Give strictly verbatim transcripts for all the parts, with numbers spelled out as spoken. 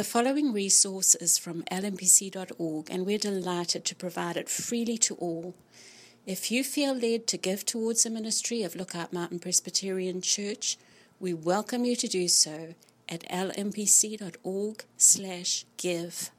The following resource is from L M P C dot org, and we're delighted to provide it freely to all. If you feel led to give towards the ministry of Lookout Mountain Presbyterian Church, we welcome you to do so at L M P C dot org slash give.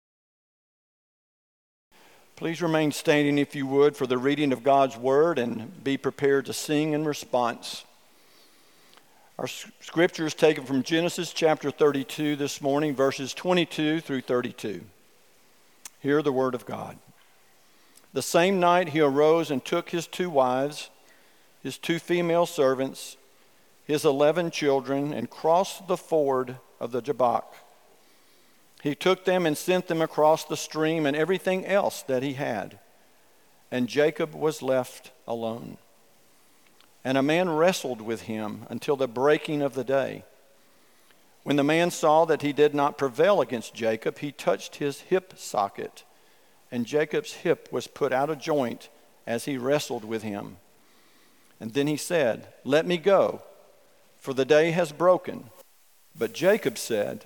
Please remain standing, if you would, for the reading of God's Word, and be prepared to sing in response. Our scripture is taken from Genesis chapter thirty-two this morning, verses twenty-two through thirty-two. Hear the Word of God. The same night he arose and took his two wives, his two female servants, his eleven children, and crossed the ford of the Jabbok. He took them and sent them across the stream and everything else that he had. And Jacob was left alone. And a man wrestled with him until the breaking of the day. When the man saw that he did not prevail against Jacob, he touched his hip socket, and Jacob's hip was put out of joint as he wrestled with him. And then he said, "Let me go, for the day has broken." But Jacob said,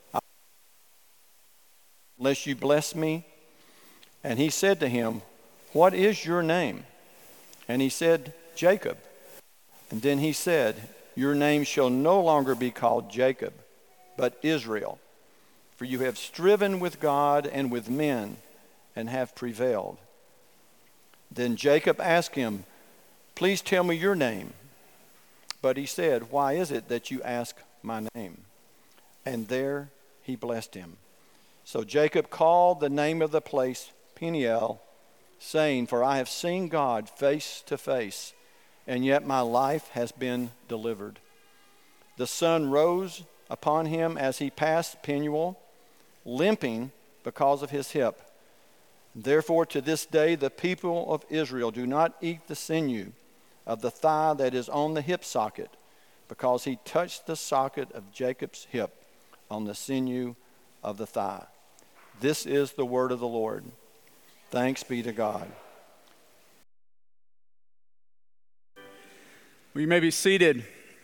"Unless you bless me." And he said to him, "What is your name?" And he said, "Jacob." And then he said, "Your name shall no longer be called Jacob, but Israel, for you have striven with God and with men and have prevailed." Then Jacob asked him, "Please tell me your name." But he said, "Why is it that you ask my name?" And there he blessed him. So Jacob called the name of the place Peniel, saying, "For I have seen God face to face, and yet my life has been delivered." The sun rose upon him as he passed Penuel, limping because of his hip. Therefore to this day the people of Israel do not eat the sinew of the thigh that is on the hip socket, because he touched the socket of Jacob's hip on the sinew of the thigh. This is the word of the Lord. Thanks be to God. Well, you may be seated.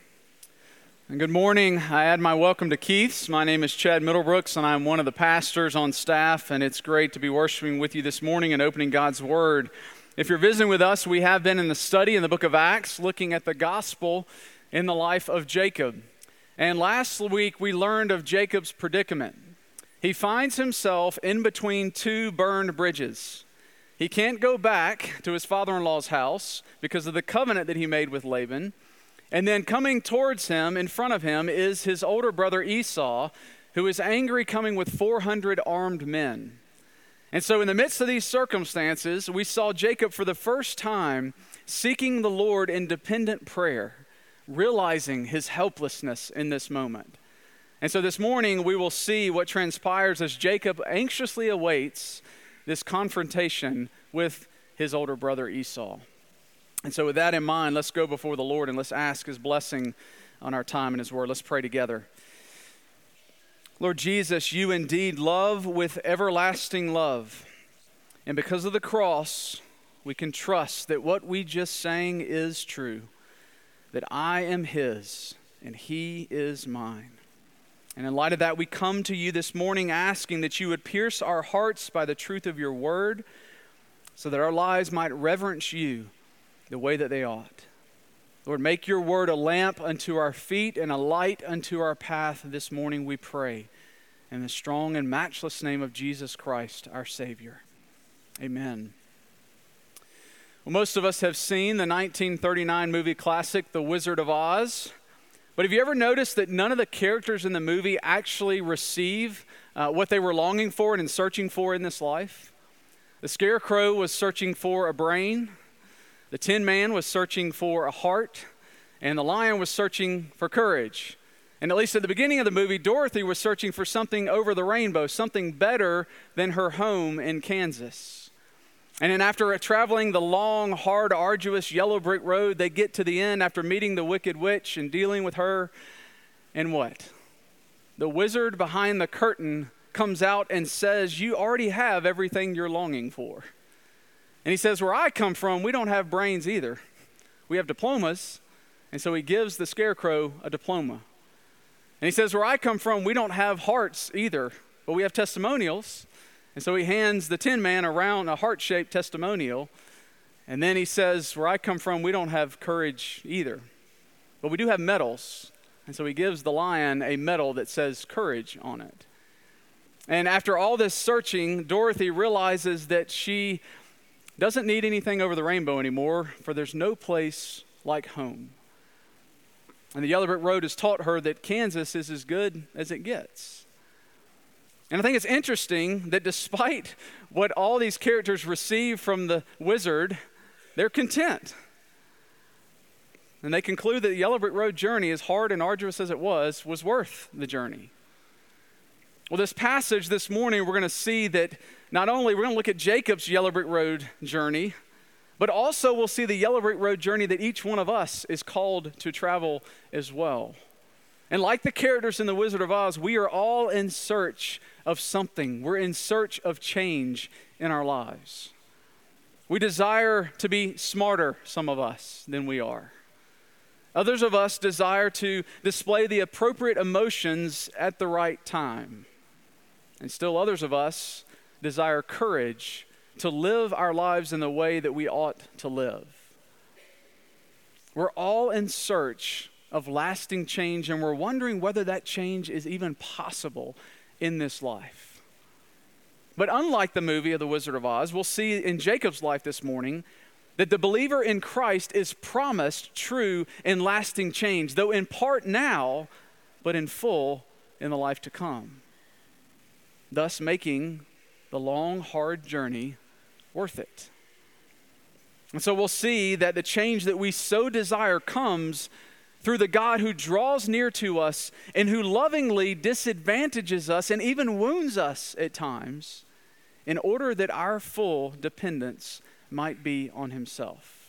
And good morning. I add my welcome to Keith's. My name is Chad Middlebrooks, and I'm one of the pastors on staff, and it's great to be worshiping with you this morning and opening God's Word. If you're visiting with us, we have been in the study in the book of Acts, looking at the gospel in the life of Jacob. And last week, we learned of Jacob's predicament. He finds himself in between two burned bridges. He can't go back to his father-in-law's house because of the covenant that he made with Laban. And then coming towards him, in front of him, is his older brother Esau, who is angry, coming with four hundred armed men. And so in the midst of these circumstances, we saw Jacob for the first time seeking the Lord in dependent prayer, realizing his helplessness in this moment. And so this morning, we will see what transpires as Jacob anxiously awaits this confrontation with his older brother Esau. And so with that in mind, let's go before the Lord and let's ask his blessing on our time in his word. Let's pray together. Lord Jesus, you indeed love with everlasting love. And because of the cross, we can trust that what we just sang is true, that I am his and he is mine. And in light of that, we come to you this morning asking that you would pierce our hearts by the truth of your word so that our lives might reverence you the way that they ought. Lord, make your word a lamp unto our feet and a light unto our path this morning, we pray. In the strong and matchless name of Jesus Christ, our Savior. Amen. Well, most of us have seen the nineteen thirty-nine movie classic, The Wizard of Oz. But have you ever noticed that none of the characters in the movie actually receive uh, what they were longing for and searching for in this life? The Scarecrow was searching for a brain. The Tin Man was searching for a heart. And the Lion was searching for courage. And at least at the beginning of the movie, Dorothy was searching for something over the rainbow, something better than her home in Kansas. And then after traveling the long, hard, arduous yellow brick road, they get to the end after meeting the Wicked Witch and dealing with her. And what? The wizard behind the curtain comes out and says, you already have everything you're longing for. And he says, where I come from, we don't have brains either. We have diplomas. And so he gives the Scarecrow a diploma. And he says, where I come from, we don't have hearts either, but we have testimonials. And so he hands the tin man around a heart-shaped testimonial. And then he says, where I come from, we don't have courage either, but we do have medals. And so he gives the lion a medal that says courage on it. And after all this searching, Dorothy realizes that she doesn't need anything over the rainbow anymore, for there's no place like home. And the Yellow Brick Road has taught her that Kansas is as good as it gets. And I think it's interesting that despite what all these characters receive from the wizard, they're content. And they conclude that the Yellow Brick Road journey, as hard and arduous as it was, was worth the journey. Well, this passage this morning, we're going to see that not only we're going to look at Jacob's Yellow Brick Road journey, but also we'll see the Yellow Brick Road journey that each one of us is called to travel as well. And like the characters in The Wizard of Oz, we are all in search of something. We're in search of change in our lives. We desire to be smarter, some of us, than we are. Others of us desire to display the appropriate emotions at the right time. And still others of us desire courage to live our lives in the way that we ought to live. We're all in search of lasting change, and we're wondering whether that change is even possible in this life. But unlike the movie of The Wizard of Oz, we'll see in Jacob's life this morning that the believer in Christ is promised true and lasting change, though in part now, but in full in the life to come, thus making the long, hard journey worth it. And so we'll see that the change that we so desire comes through the God who draws near to us and who lovingly disadvantages us and even wounds us at times in order that our full dependence might be on himself.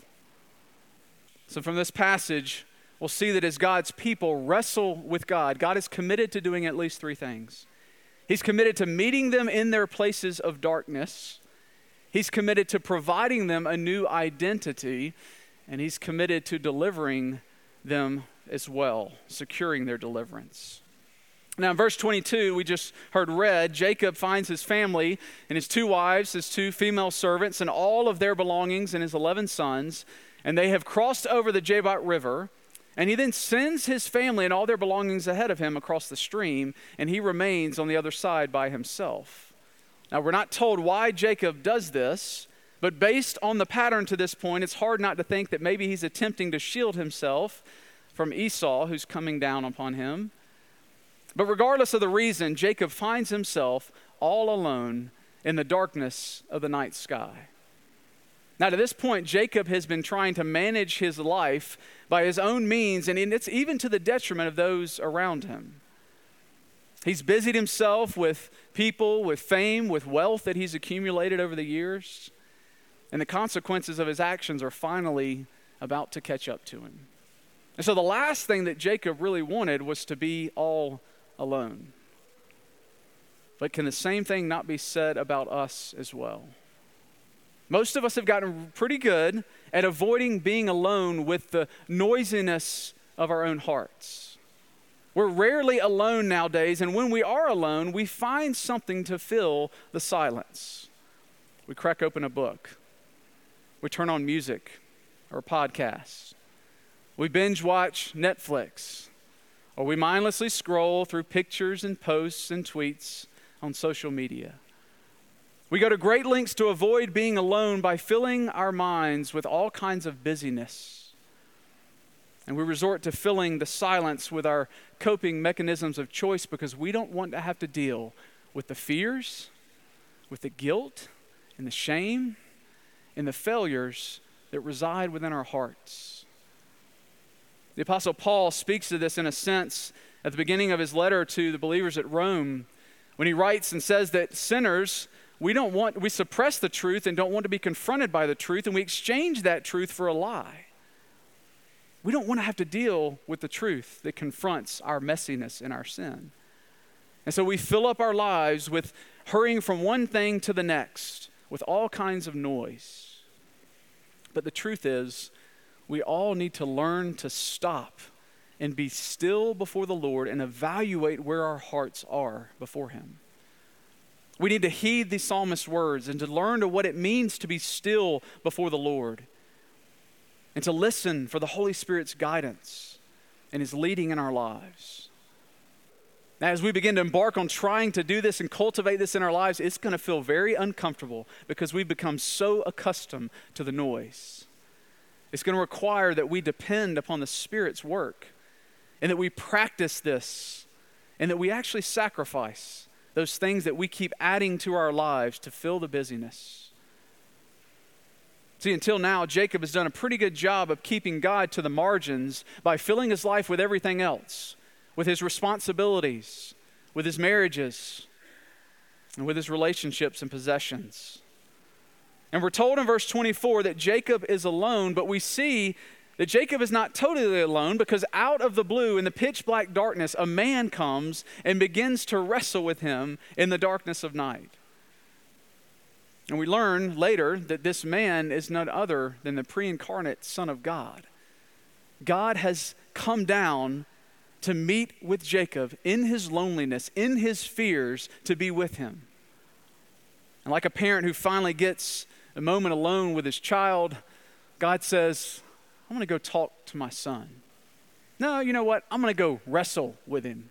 So from this passage, we'll see that as God's people wrestle with God, God is committed to doing at least three things. He's committed to meeting them in their places of darkness. He's committed to providing them a new identity, and he's committed to delivering them as well, securing their deliverance. Now in verse twenty-two, we just heard read, Jacob finds his family and his two wives, his two female servants, and all of their belongings and his eleven sons, and they have crossed over the Jabbok River, and he then sends his family and all their belongings ahead of him across the stream, and he remains on the other side by himself. Now we're not told why Jacob does this, but based on the pattern to this point, it's hard not to think that maybe he's attempting to shield himself from Esau, who's coming down upon him. But regardless of the reason, Jacob finds himself all alone in the darkness of the night sky. Now to this point, Jacob has been trying to manage his life by his own means, and it's even to the detriment of those around him. He's busied himself with people, with fame, with wealth that he's accumulated over the years, and the consequences of his actions are finally about to catch up to him. And so the last thing that Jacob really wanted was to be all alone. But can the same thing not be said about us as well? Most of us have gotten pretty good at avoiding being alone with the noisiness of our own hearts. We're rarely alone nowadays, and when we are alone, we find something to fill the silence. We crack open a book. We turn on music or podcasts. We binge watch Netflix, or we mindlessly scroll through pictures and posts and tweets on social media. We go to great lengths to avoid being alone by filling our minds with all kinds of busyness. And we resort to filling the silence with our coping mechanisms of choice because we don't want to have to deal with the fears, with the guilt, and the shame, and the failures that reside within our hearts. The Apostle Paul speaks to this in a sense at the beginning of his letter to the believers at Rome when he writes and says that sinners, we don't want, we suppress the truth and don't want to be confronted by the truth, and we exchange that truth for a lie. We don't want to have to deal with the truth that confronts our messiness and our sin. And so we fill up our lives with hurrying from one thing to the next with all kinds of noise. But the truth is, we all need to learn to stop and be still before the Lord and evaluate where our hearts are before him. We need to heed the psalmist's words and to learn to what it means to be still before the Lord and to listen for the Holy Spirit's guidance and his leading in our lives. Now, as we begin to embark on trying to do this and cultivate this in our lives, it's going to feel very uncomfortable because we've become so accustomed to the noise. It's going to require that we depend upon the Spirit's work and that we practice this and that we actually sacrifice those things that we keep adding to our lives to fill the busyness. See, until now, Jacob has done a pretty good job of keeping God to the margins by filling his life with everything else, with his responsibilities, with his marriages, and with his relationships and possessions. And we're told in verse twenty-four that Jacob is alone, but we see that Jacob is not totally alone because out of the blue, in the pitch black darkness, a man comes and begins to wrestle with him in the darkness of night. And we learn later that this man is none other than the pre-incarnate Son of God. God has come down to meet with Jacob in his loneliness, in his fears, to be with him. And like a parent who finally gets a moment alone with his child, God says, I'm going to go talk to my son. No, you know what? I'm going to go wrestle with him.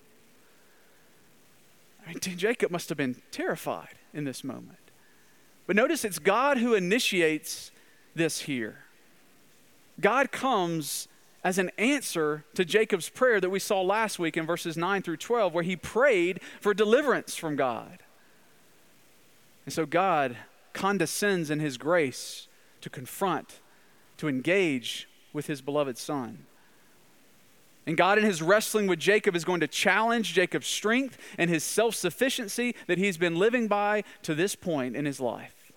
I mean, Jacob must have been terrified in this moment. But notice it's God who initiates this here. God comes as an answer to Jacob's prayer that we saw last week in verses nine through twelve, where he prayed for deliverance from God. And so God condescends in his grace to confront, to engage with his beloved son. And God in his wrestling with Jacob is going to challenge Jacob's strength and his self-sufficiency that he's been living by to this point in his life.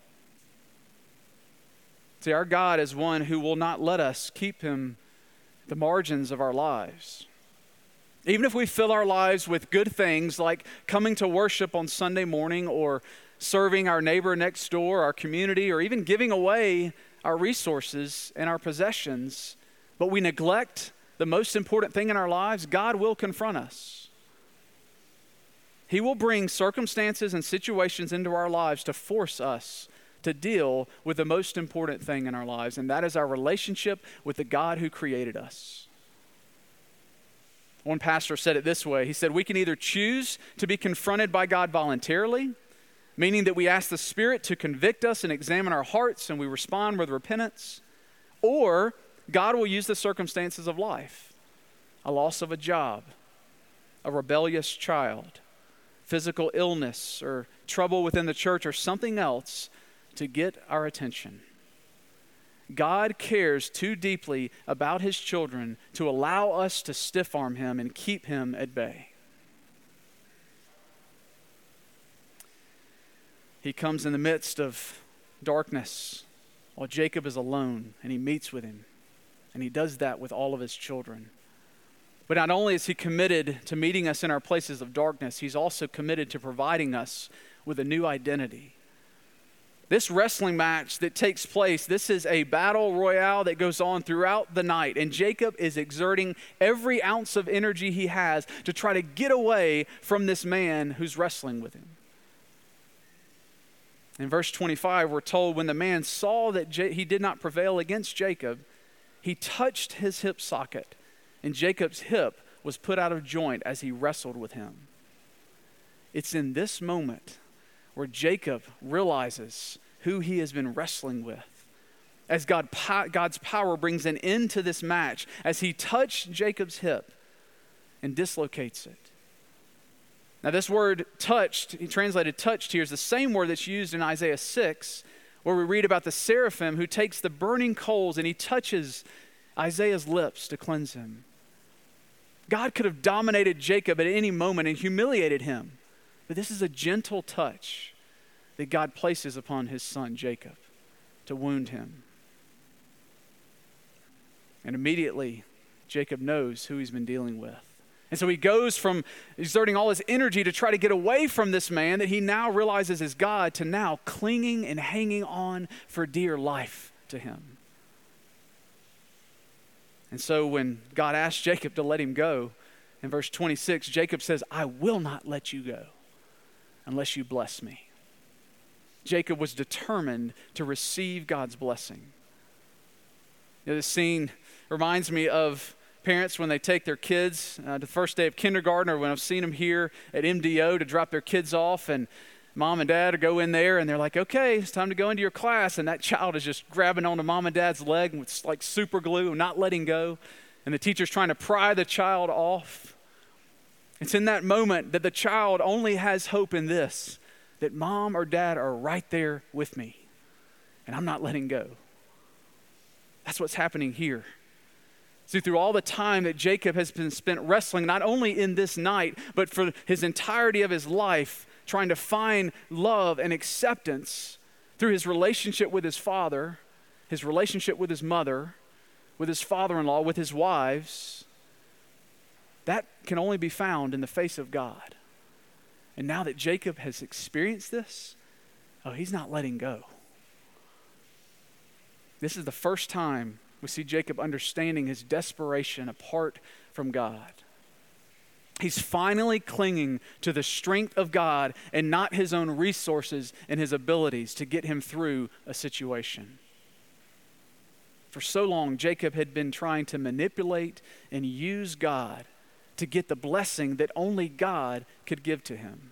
See, our God is one who will not let us keep him the margins of our lives. Even if we fill our lives with good things like coming to worship on Sunday morning or serving our neighbor next door, our community, or even giving away our resources and our possessions, but we neglect the most important thing in our lives, God will confront us. He will bring circumstances and situations into our lives to force us to deal with the most important thing in our lives, and that is our relationship with the God who created us. One pastor said it this way. He said, we can either choose to be confronted by God voluntarily, meaning that we ask the Spirit to convict us and examine our hearts and we respond with repentance, or God will use the circumstances of life, a loss of a job, a rebellious child, physical illness, or trouble within the church, or something else to get our attention. God cares too deeply about his children to allow us to stiff-arm him and keep him at bay. He comes in the midst of darkness while Jacob is alone, and he meets with him. And he does that with all of his children. But not only is he committed to meeting us in our places of darkness, he's also committed to providing us with a new identity. This wrestling match that takes place, this is a battle royale that goes on throughout the night. And Jacob is exerting every ounce of energy he has to try to get away from this man who's wrestling with him. In verse twenty-five, we're told when the man saw that J- he did not prevail against Jacob, he touched his hip socket, and Jacob's hip was put out of joint as he wrestled with him. It's in this moment where Jacob realizes who he has been wrestling with. As God, God's power brings an end to this match, as he touched Jacob's hip and dislocates it. Now this word touched, he translated touched here, is the same word that's used in Isaiah six, where we read about the seraphim who takes the burning coals and he touches Isaiah's lips to cleanse him. God could have dominated Jacob at any moment and humiliated him, but this is a gentle touch that God places upon his son Jacob to wound him. And immediately, Jacob knows who he's been dealing with. And so he goes from exerting all his energy to try to get away from this man that he now realizes is God to now clinging and hanging on for dear life to him. And so when God asked Jacob to let him go, in verse twenty-six, Jacob says, I will not let you go unless you bless me. Jacob was determined to receive God's blessing. You know, this scene reminds me of parents when they take their kids uh, to the first day of kindergarten, or when I've seen them here at M D O to drop their kids off, and mom and dad go in there and they're like, okay, it's time to go into your class. And that child is just grabbing onto mom and dad's leg with like super glue and not letting go. And the teacher's trying to pry the child off. It's in that moment that the child only has hope in this, that mom or dad are right there with me and I'm not letting go. That's what's happening here. See, through all the time that Jacob has been spent wrestling, not only in this night, but for his entirety of his life, trying to find love and acceptance through his relationship with his father, his relationship with his mother, with his father-in-law, with his wives, that can only be found in the face of God. And now that Jacob has experienced this, oh, he's not letting go. This is the first time we see Jacob understanding his desperation apart from God. He's finally clinging to the strength of God and not his own resources and his abilities to get him through a situation. For so long, Jacob had been trying to manipulate and use God to get the blessing that only God could give to him.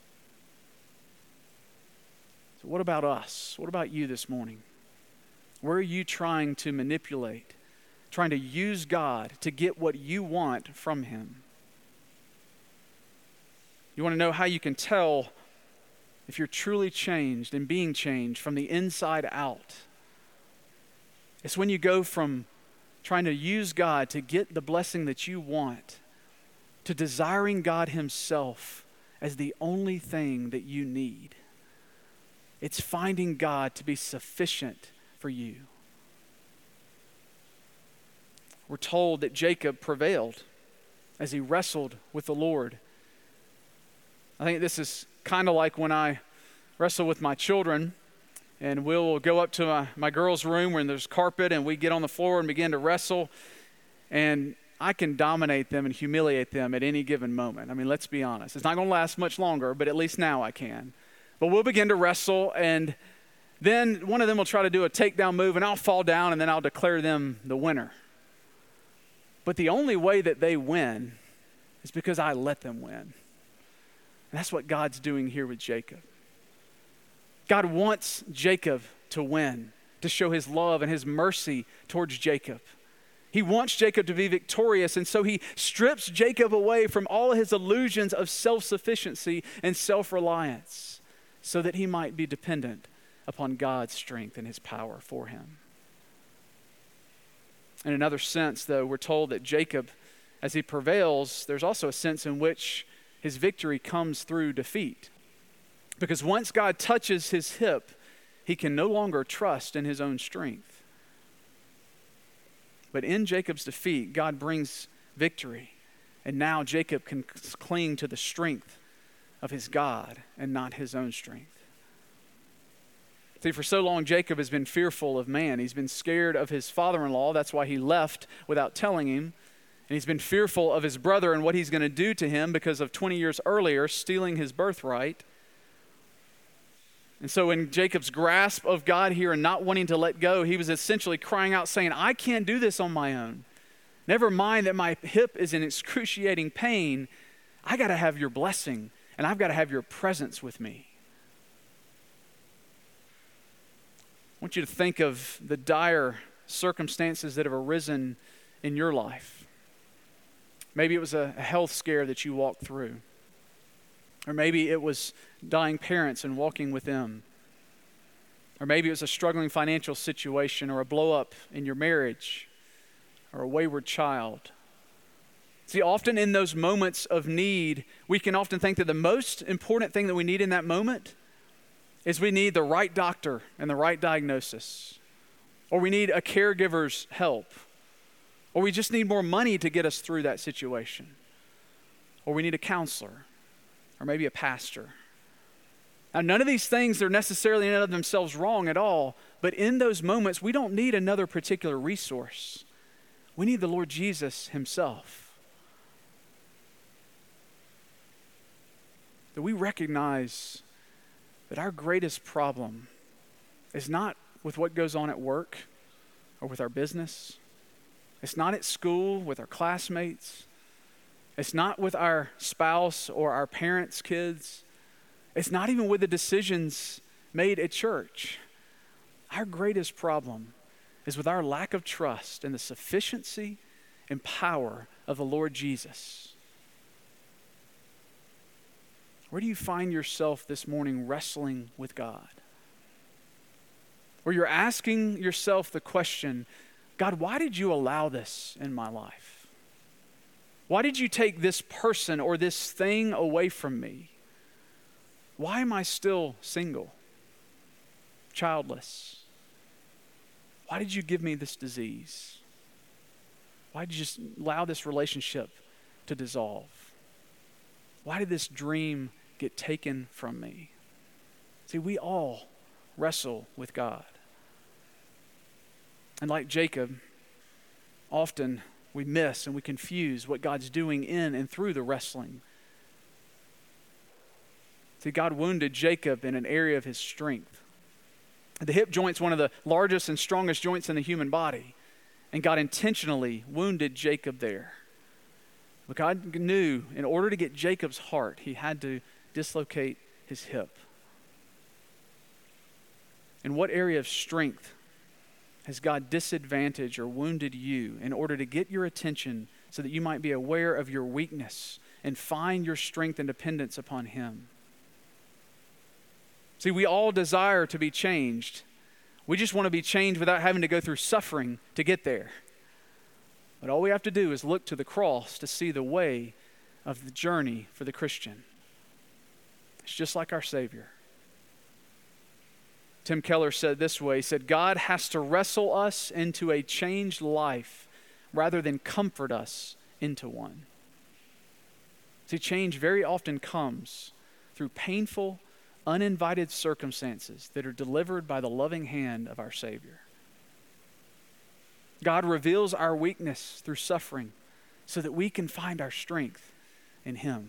So what about us? What about you this morning? Where are you trying to manipulate, trying to use God to get what you want from him? You want to know how you can tell if you're truly changed and being changed from the inside out? It's when you go from trying to use God to get the blessing that you want to desiring God himself as the only thing that you need. It's finding God to be sufficient for you. We're told that Jacob prevailed as he wrestled with the Lord. I think this is kind of like when I wrestle with my children, and we'll go up to my, my girls' room where there's carpet, and we get on the floor and begin to wrestle, and I can dominate them and humiliate them at any given moment. I mean, let's be honest. It's not going to last much longer, but at least now I can. But we'll begin to wrestle, and then one of them will try to do a takedown move, and I'll fall down, and then I'll declare them the winner. But the only way that they win is because I let them win. And that's what God's doing here with Jacob. God wants Jacob to win, to show his love and his mercy towards Jacob. He wants Jacob to be victorious, and so he strips Jacob away from all his illusions of self-sufficiency and self-reliance so that he might be dependent upon God's strength and his power for him. In another sense, though, we're told that Jacob, as he prevails, there's also a sense in which his victory comes through defeat. Because once God touches his hip, he can no longer trust in his own strength. But in Jacob's defeat, God brings victory. And now Jacob can cling to the strength of his God and not his own strength. See, for so long, Jacob has been fearful of man. He's been scared of his father-in-law. That's why he left without telling him. And he's been fearful of his brother and what he's going to do to him because of twenty years earlier stealing his birthright. And so in Jacob's grasp of God here and not wanting to let go, he was essentially crying out saying, I can't do this on my own. Never mind that my hip is in excruciating pain. I got to have your blessing, and I've got to have your presence with me. I want you to think of the dire circumstances that have arisen in your life. Maybe it was a health scare that you walked through. Or maybe it was dying parents and walking with them. Or maybe it was a struggling financial situation or a blow up in your marriage or a wayward child. See, often in those moments of need, we can often think that the most important thing that we need in that moment is we need the right doctor and the right diagnosis. Or we need a caregiver's help. Or we just need more money to get us through that situation. Or we need a counselor. Or maybe a pastor. Now, none of these things are necessarily in and of themselves wrong at all, but in those moments, we don't need another particular resource. We need the Lord Jesus himself. That we recognize that our greatest problem is not with what goes on at work or with our business. It's not at school with our classmates. It's not with our spouse or our parents' kids. It's not even with the decisions made at church. Our greatest problem is with our lack of trust in the sufficiency and power of the Lord Jesus. Where do you find yourself this morning wrestling with God? Where you're asking yourself the question, God, why did you allow this in my life? Why did you take this person or this thing away from me? Why am I still single, childless? Why did you give me this disease? Why did you just allow this relationship to dissolve? Why did this dream get taken from me? See, we all wrestle with God. And like Jacob, often we miss and we confuse what God's doing in and through the wrestling. See, God wounded Jacob in an area of his strength. The hip joint's one of the largest and strongest joints in the human body. And God intentionally wounded Jacob there. But God knew in order to get Jacob's heart, he had to dislocate his hip. In what area of strength has God disadvantaged or wounded you in order to get your attention so that you might be aware of your weakness and find your strength and dependence upon him? See, we all desire to be changed. We just want to be changed without having to go through suffering to get there. But all we have to do is look to the cross to see the way of the journey for the Christian. It's just like our Savior. Tim Keller said this way, he said, God has to wrestle us into a changed life rather than comfort us into one. See, change very often comes through painful, uninvited circumstances that are delivered by the loving hand of our Savior. God reveals our weakness through suffering so that we can find our strength in him.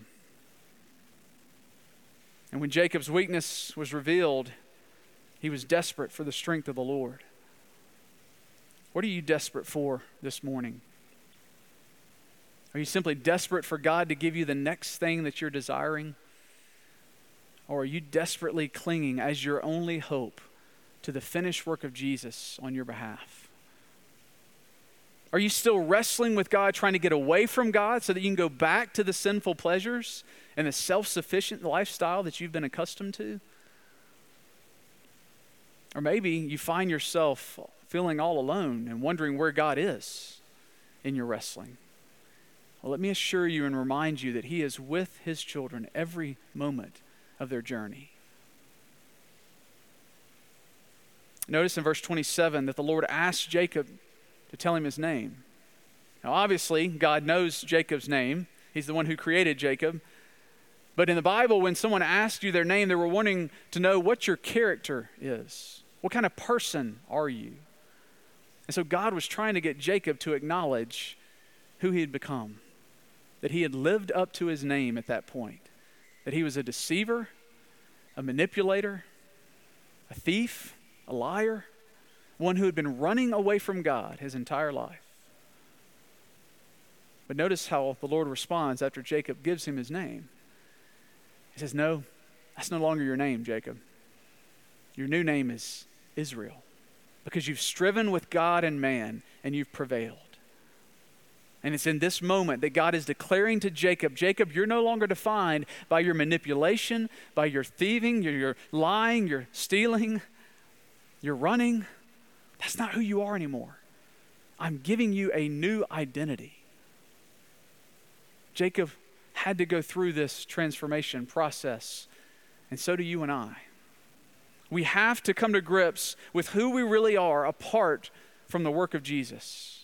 And when Jacob's weakness was revealed, he was desperate for the strength of the Lord. What are you desperate for this morning? Are you simply desperate for God to give you the next thing that you're desiring? Or are you desperately clinging as your only hope to the finished work of Jesus on your behalf? Are you still wrestling with God, trying to get away from God so that you can go back to the sinful pleasures and the self-sufficient lifestyle that you've been accustomed to? Or maybe you find yourself feeling all alone and wondering where God is in your wrestling. Well, let me assure you and remind you that he is with his children every moment of their journey. Notice in verse twenty-seven that the Lord asked Jacob to tell him his name. Now obviously, God knows Jacob's name. He's the one who created Jacob. But in the Bible, when someone asked you their name, they were wanting to know what your character is. What kind of person are you? And so God was trying to get Jacob to acknowledge who he had become. That he had lived up to his name at that point. That he was a deceiver, a manipulator, a thief, a liar, one who had been running away from God his entire life. But notice how the Lord responds after Jacob gives him his name. He says, no, that's no longer your name, Jacob. Your new name is Israel, because you've striven with God and man and you've prevailed. And it's in this moment that God is declaring to Jacob, Jacob, you're no longer defined by your manipulation, by your thieving, your, your lying, your stealing, your running. That's not who you are anymore. I'm giving you a new identity. Jacob had to go through this transformation process, and so do you and I. We have to come to grips with who we really are apart from the work of Jesus.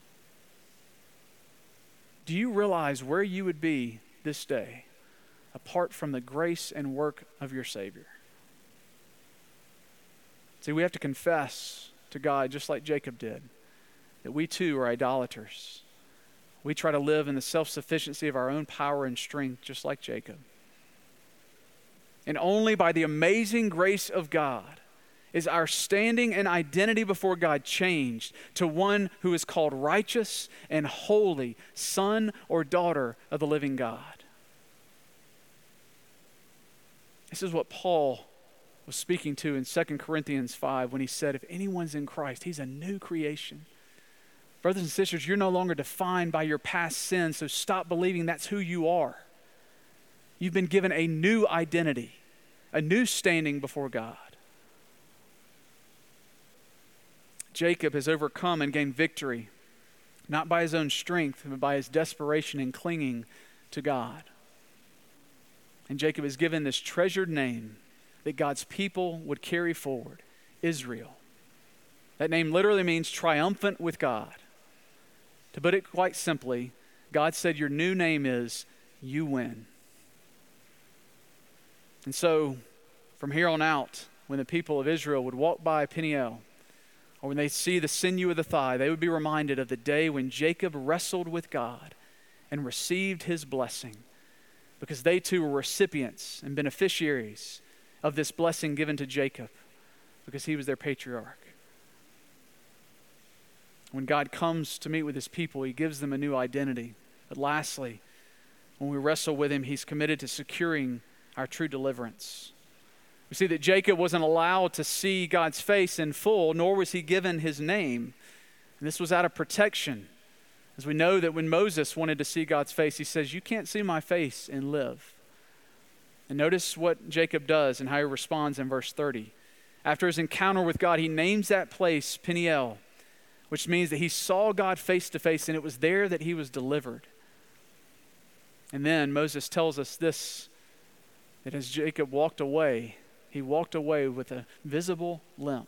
Do you realize where you would be this day apart from the grace and work of your Savior? See, we have to confess to God just like Jacob did. that we too are idolaters. We try to live in the self-sufficiency of our own power and strength, just like Jacob. And only by the amazing grace of God is our standing and identity before God changed to one who is called righteous and holy, son or daughter of the living God. This is what Paul was speaking to in Second Corinthians five when he said, if anyone's in Christ, he's a new creation. Brothers and sisters, you're no longer defined by your past sins, so stop believing that's who you are. You've been given a new identity, a new standing before God. Jacob has overcome and gained victory, not by his own strength, but by his desperation and clinging to God. And Jacob is given this treasured name that God's people would carry forward, Israel. That name literally means triumphant with God. To put it quite simply, God said your new name is you win. And so, from here on out, when the people of Israel would walk by Peniel, or when they see the sinew of the thigh, they would be reminded of the day when Jacob wrestled with God and received his blessing, because they too were recipients and beneficiaries of this blessing given to Jacob, because he was their patriarch. When God comes to meet with his people, he gives them a new identity. But lastly, when we wrestle with him, he's committed to securing our true deliverance. We see that Jacob wasn't allowed to see God's face in full, nor was he given his name. And this was out of protection. As we know that when Moses wanted to see God's face, he says, you can't see my face and live. And notice what Jacob does and how he responds in verse thirty. After his encounter with God, he names that place Peniel, which means that he saw God face to face, and it was there that he was delivered. And then Moses tells us this, that as Jacob walked away, he walked away with a visible limp.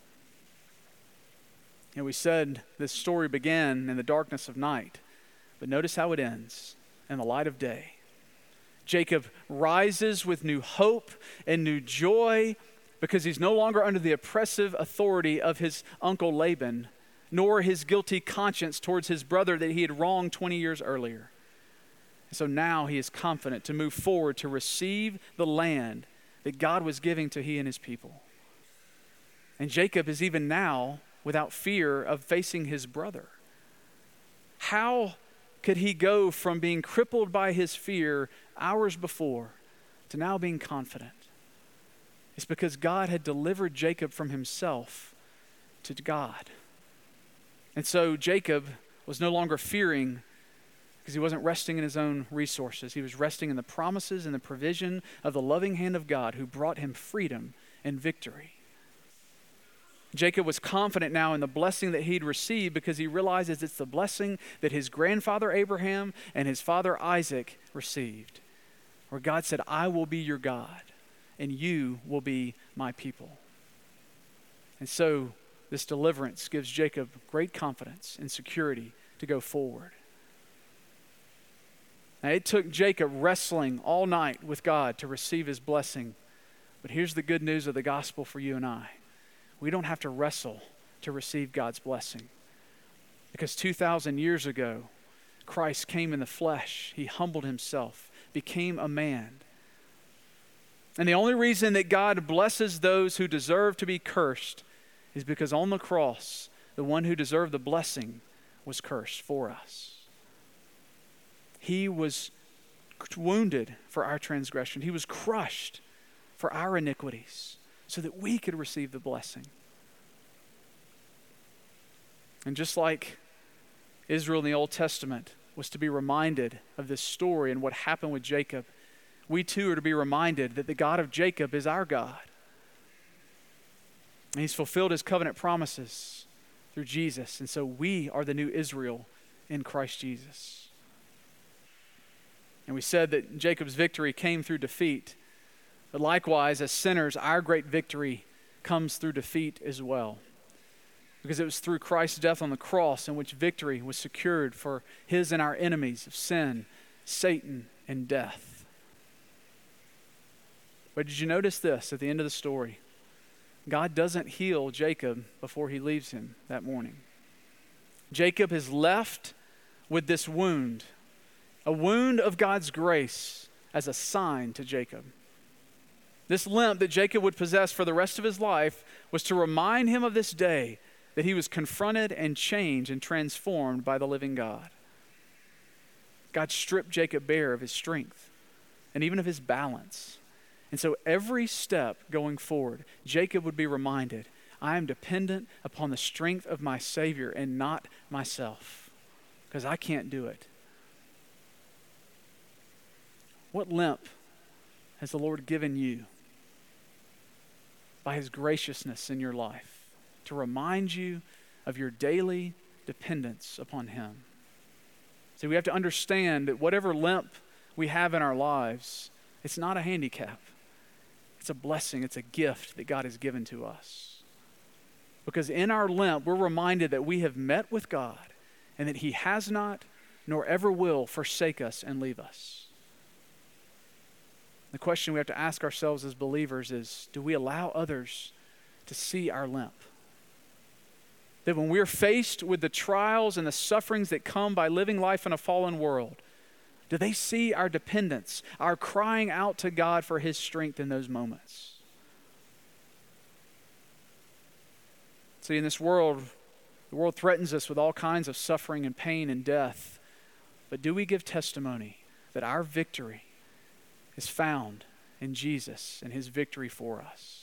And we said this story began in the darkness of night, but notice how it ends, in the light of day. Jacob rises with new hope and new joy because he's no longer under the oppressive authority of his uncle Laban, nor his guilty conscience towards his brother that he had wronged twenty years earlier. And so now he is confident to move forward to receive the land that God was giving to he and his people. And Jacob is even now without fear of facing his brother. How could he go from being crippled by his fear hours before to now being confident? It's because God had delivered Jacob from himself to God. And so Jacob was no longer fearing because he wasn't resting in his own resources. He was resting in the promises and the provision of the loving hand of God who brought him freedom and victory. Jacob was confident now in the blessing that he'd received because he realizes it's the blessing that his grandfather Abraham and his father Isaac received, where God said, I will be your God and you will be my people. And so this deliverance gives Jacob great confidence and security to go forward. Now, it took Jacob wrestling all night with God to receive his blessing. But here's the good news of the gospel for you and I. We don't have to wrestle to receive God's blessing. Because two thousand years ago, Christ came in the flesh. He humbled himself, became a man. And the only reason that God blesses those who deserve to be cursed is because on the cross, the one who deserved the blessing was cursed for us. He was wounded for our transgression. He was crushed for our iniquities so that we could receive the blessing. And just like Israel in the Old Testament was to be reminded of this story and what happened with Jacob, we too are to be reminded that the God of Jacob is our God. And he's fulfilled his covenant promises through Jesus. And so we are the new Israel in Christ Jesus. And we said that Jacob's victory came through defeat. But likewise, as sinners, our great victory comes through defeat as well. Because it was through Christ's death on the cross in which victory was secured for his and our enemies of sin, Satan, and death. But did you notice this at the end of the story? God doesn't heal Jacob before he leaves him that morning. Jacob is left with this wound, a wound of God's grace as a sign to Jacob. This limp that Jacob would possess for the rest of his life was to remind him of this day that he was confronted and changed and transformed by the living God. God stripped Jacob bare of his strength and even of his balance. And so every step going forward, Jacob would be reminded, I am dependent upon the strength of my Savior and not myself, because I can't do it. What limp has the Lord given you by his graciousness in your life to remind you of your daily dependence upon him? So we have to understand that whatever limp we have in our lives, it's not a handicap. It's a blessing. It's a gift that God has given to us. Because in our limp, we're reminded that we have met with God and that he has not nor ever will forsake us and leave us. The question we have to ask ourselves as believers is, do we allow others to see our limp? That when we're faced with the trials and the sufferings that come by living life in a fallen world, do they see our dependence, our crying out to God for his strength in those moments? See, in this world, the world threatens us with all kinds of suffering and pain and death. But do we give testimony that our victory is found in Jesus and his victory for us?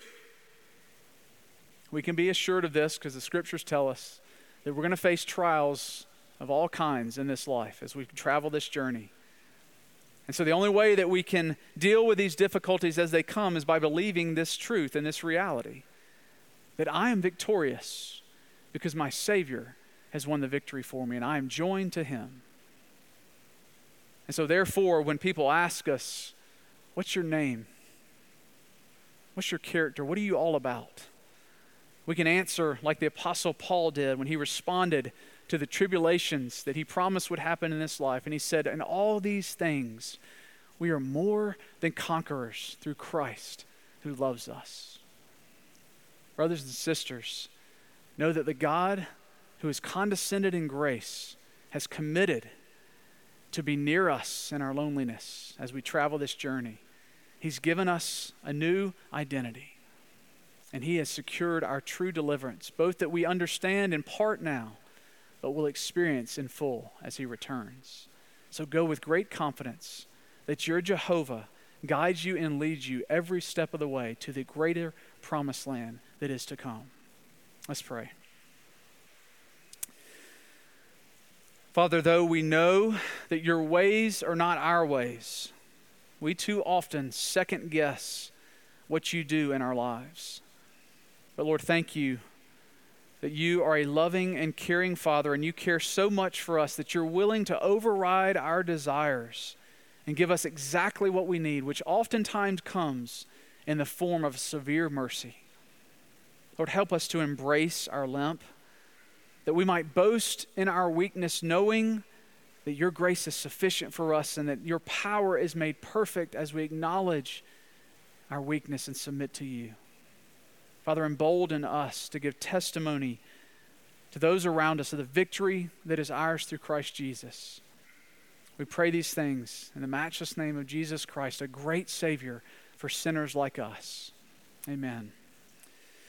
We can be assured of this because the scriptures tell us that we're going to face trials of all kinds in this life as we travel this journey. And so the only way that we can deal with these difficulties as they come is by believing this truth and this reality, that I am victorious because my Savior has won the victory for me and I am joined to him. And so therefore, when people ask us, what's your name? What's your character? What are you all about? We can answer like the Apostle Paul did when he responded to the tribulations that he promised would happen in this life. And he said, in all these things, we are more than conquerors through Christ who loves us. Brothers and sisters, know that the God who has condescended in grace has committed to be near us in our loneliness as we travel this journey. He's given us a new identity. And he has secured our true deliverance, both that we understand in part now, but will experience in full as he returns. So go with great confidence that your Jehovah guides you and leads you every step of the way to the greater promised land that is to come. Let's pray. Father, though we know that your ways are not our ways, we too often second guess what you do in our lives. But Lord, thank you that you are a loving and caring Father, and you care so much for us that you're willing to override our desires and give us exactly what we need, which oftentimes comes in the form of severe mercy. Lord, help us to embrace our limp, that we might boast in our weakness, knowing that your grace is sufficient for us and that your power is made perfect as we acknowledge our weakness and submit to you. Father, embolden us to give testimony to those around us of the victory that is ours through Christ Jesus. We pray these things in the matchless name of Jesus Christ, a great Savior for sinners like us. Amen.